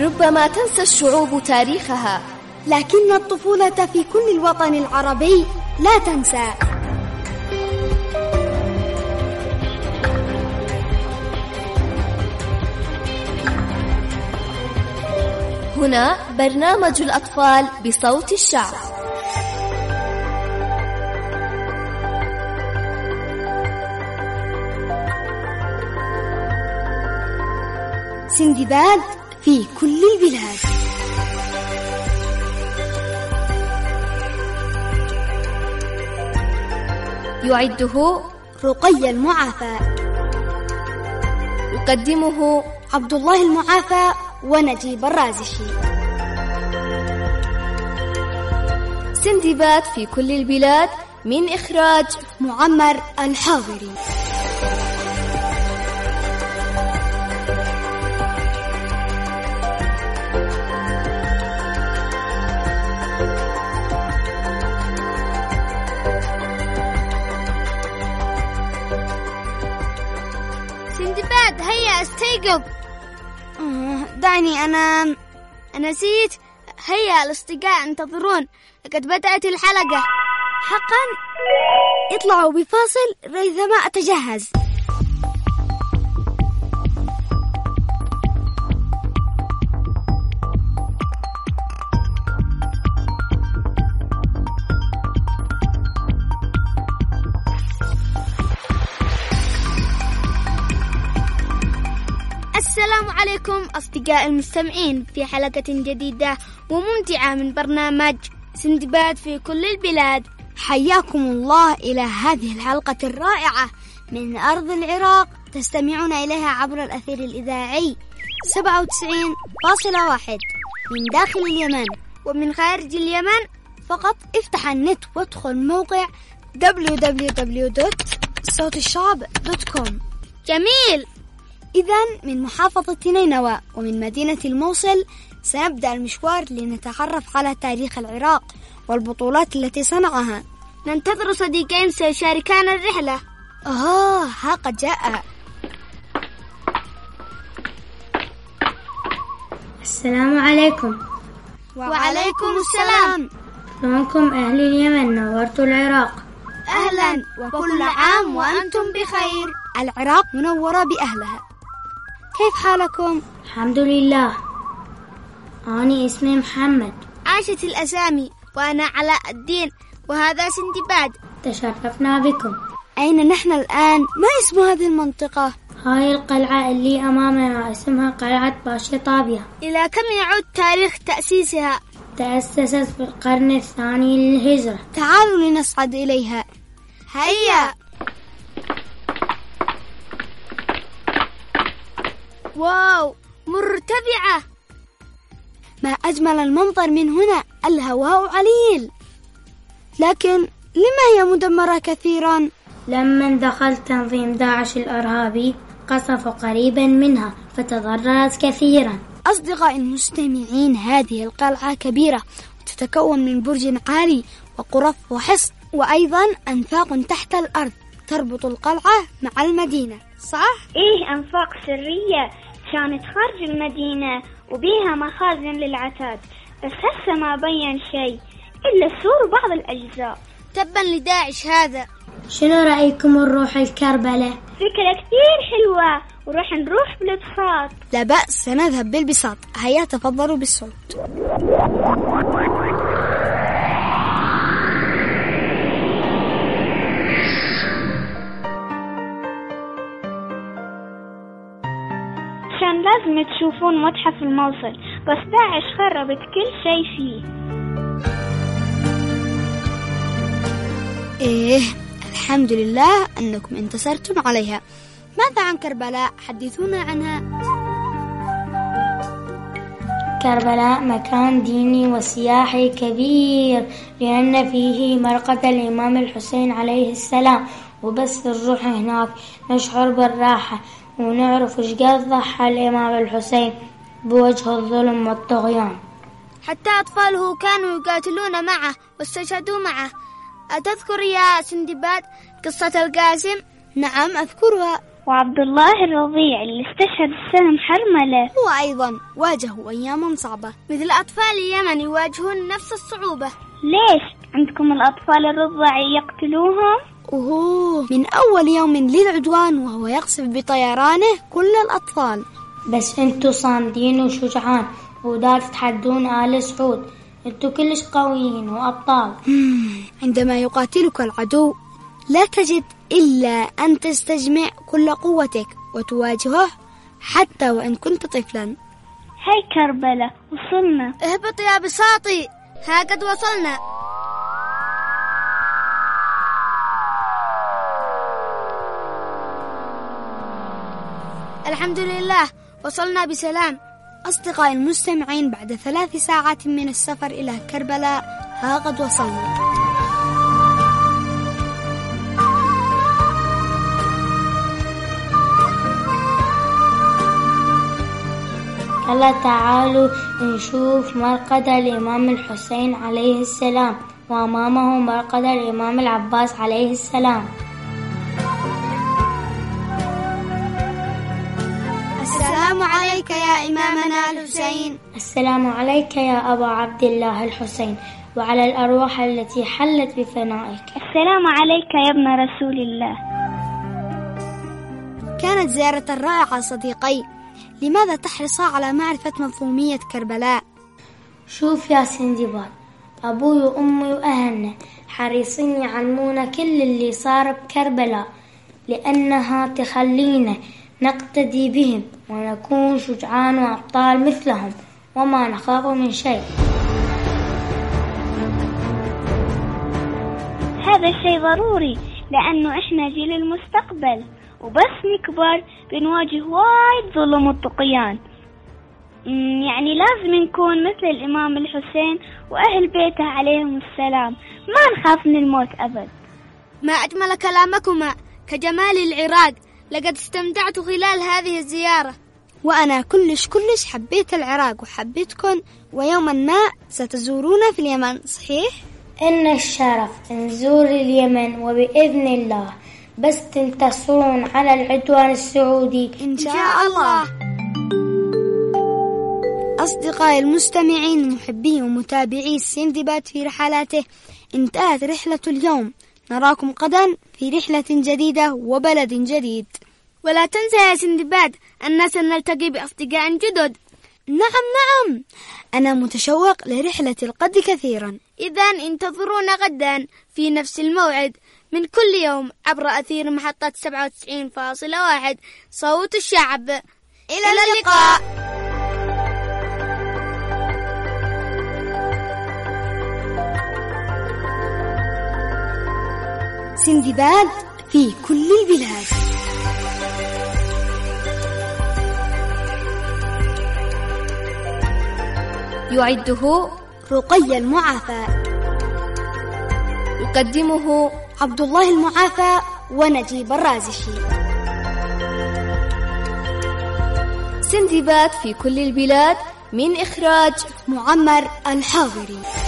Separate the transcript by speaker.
Speaker 1: ربما تنسى الشعوب تاريخها،
Speaker 2: لكن الطفولة في كل الوطن العربي لا تنسى.
Speaker 1: هنا برنامج الأطفال بصوت الشعب.
Speaker 2: سندباد في كل البلاد.
Speaker 1: يعده
Speaker 2: رقية المعافى،
Speaker 1: يقدمه
Speaker 2: عبد الله المعافى ونجيب الرازشي.
Speaker 1: سندباد في كل البلاد من إخراج
Speaker 2: معمر الحاضري.
Speaker 3: سندباد هيا استيقظ.
Speaker 2: دعني أنام.
Speaker 3: نسيت. هيا الأصدقاء انتظرون، لقد بدأت الحلقة.
Speaker 2: حقا؟ اطلعوا بفاصل ريثما أتجهز.
Speaker 3: السلام عليكم أصدقاء المستمعين في حلقة جديدة وممتعة من برنامج سندباد في كل البلاد.
Speaker 2: حياكم الله إلى هذه الحلقة الرائعة من أرض العراق، تستمعون إليها عبر الأثير الإذاعي 97.1 من داخل اليمن،
Speaker 3: ومن خارج اليمن
Speaker 2: فقط افتح النت وادخل موقع www.صوتالشعب.com.
Speaker 3: جميل.
Speaker 2: إذن من محافظة نينوى ومن مدينة الموصل سنبدأ المشوار لنتعرف على تاريخ العراق والبطولات التي صنعها.
Speaker 3: ننتظر صديقين سيشاركان الرحلة.
Speaker 2: ها قد جاء.
Speaker 4: السلام عليكم.
Speaker 3: وعليكم السلام.
Speaker 4: شلونكم أهل اليمن؟ نورتوا العراق.
Speaker 3: أهلا وكل عام وأنتم بخير.
Speaker 2: العراق منورة بأهلها. كيف حالكم؟
Speaker 4: الحمد لله. أنا اسمي محمد.
Speaker 3: عاشت الأسامي. وأنا علاء الدين، وهذا سندباد.
Speaker 4: تشرفنا بكم.
Speaker 2: أين نحن الآن؟ ما اسم هذه المنطقة؟
Speaker 4: هاي القلعة اللي أمامنا اسمها قلعة باشا طابية.
Speaker 3: إلى كم يعود تاريخ تأسيسها؟
Speaker 4: تأسست في القرن الثاني للهجرة.
Speaker 2: تعالوا لنصعد إليها.
Speaker 3: هيا. واو، مرتفعة.
Speaker 2: ما أجمل المنظر من هنا، الهواء عليل. لكن لما هي مدمرة كثيرا؟
Speaker 4: لما دخل تنظيم داعش الإرهابي قصف قريبا منها فتضررت كثيرا.
Speaker 2: أصدقائي المستمعين، هذه القلعة كبيرة وتتكون من برج عالي وغرف وحصن، وأيضا أنفاق تحت الأرض تربط القلعة مع المدينة، صح؟
Speaker 5: إيه، أنفاق سرية كانت خارج المدينة وبيها مخازن للعتاد، بس هسه ما بين شيء إلا السور وبعض الأجزاء.
Speaker 3: تبا لداعش هذا.
Speaker 4: شنو رأيكم نروح الكربلة؟
Speaker 5: فكرة كتير حلوة، وراح نروح بالبساط.
Speaker 2: لا بأس، سنذهب بالبساط. هيا تفضلوا بالصوت.
Speaker 5: كان لازم تشوفون متحف الموصل، بس داعش خربت كل شيء فيه.
Speaker 2: إيه، الحمد لله أنكم انتصرتم عليها. ماذا عن كربلاء؟ حدثونا عنها.
Speaker 4: كربلاء مكان ديني وسياحي كبير، لأن فيه مرقد الإمام الحسين عليه السلام، وبس نروح هناك نشعر بالراحة ونعرف إيش قد ضحى الإمام الحسين بوجه الظلم والطغيان.
Speaker 3: حتى أطفاله كانوا يقاتلون معه واستشهدوا معه. أتذكر يا سندباد قصة القاسم؟
Speaker 2: نعم أذكرها.
Speaker 5: وعبد الله الرضيع اللي استشهد السهم حرملة.
Speaker 2: وأيضا واجهوا أياما صعبة،
Speaker 3: مثل أطفال اليمن يواجهون نفس الصعوبة.
Speaker 5: ليش عندكم الأطفال الرضع يقتلوهم؟
Speaker 2: من أول يوم للعدوان وهو يقصف بطيرانه كل الأطفال.
Speaker 4: بس انتو صامدين وشجعان ودار تتحدون آل سعود، انتو كلش قويين وأبطال.
Speaker 2: عندما يقاتلك العدو لا تجد إلا أن تستجمع كل قوتك وتواجهه حتى وإن كنت طفلا.
Speaker 5: هاي كربلاء وصلنا.
Speaker 3: اهبط يا بساطي، ها قد وصلنا. الحمد لله وصلنا بسلام.
Speaker 2: أصدقائي المستمعين، بعد 3 ساعات من السفر إلى كربلاء ها قد وصلنا.
Speaker 4: يلا تعالوا نشوف مرقد الإمام الحسين عليه السلام، وأمامه مرقد الإمام العباس عليه السلام.
Speaker 3: السلام عليك يا إمامنا الحسين.
Speaker 4: السلام عليك يا أبا عبد الله الحسين، وعلى الأرواح التي حلت بفنائك.
Speaker 5: السلام عليك يا ابن رسول الله.
Speaker 2: كانت زيارة رائعة صديقي. لماذا تحرصا على معرفة مفهومية كربلاء؟
Speaker 4: شوف يا سندباد، أبوي وأمي وأهلنا حريصين يعلمونا كل اللي صار بكربلاء، لأنها تخلينا نقتدي بهم ونكون شجعان وأبطال مثلهم وما نخاف من شيء.
Speaker 5: هذا شيء ضروري، لأنه إحنا جيل المستقبل، وبس نكبر بنواجه وايد ظلم والطغيان. يعني لازم نكون مثل الإمام الحسين وأهل بيته عليهم السلام، ما نخاف من الموت أبد.
Speaker 3: ما أجمل كلامكما، كجمال العراق. لقد استمتعت خلال هذه الزيارة.
Speaker 2: وأنا كلش حبيت العراق وحبيتكم، ويوما ما ستزورونا في اليمن، صحيح؟
Speaker 4: إن الشرف نزور اليمن وبإذن الله، بس تنتصرون على العدوان السعودي
Speaker 2: إن شاء الله. أصدقائي المستمعين، محبي ومتابعي سندباد في رحلاته، انتهت رحلة اليوم. نراكم غدا في رحلة جديدة وبلد جديد.
Speaker 3: ولا تنسى يا سندباد أننا سنلتقي بأصدقاء جدد.
Speaker 2: نعم، أنا متشوق لرحلة القد كثيرا.
Speaker 3: إذن انتظرونا غدا في نفس الموعد من كل يوم عبر أثير محطة 97.1 صوت الشعب. إلى اللقاء.
Speaker 2: سندباد في كل البلاد.
Speaker 1: يعده
Speaker 2: رقية المعافى،
Speaker 1: يقدمه
Speaker 2: عبد الله المعافى ونجيب الرازشي.
Speaker 1: سندباد في كل البلاد، من إخراج
Speaker 2: معمر الحاضري.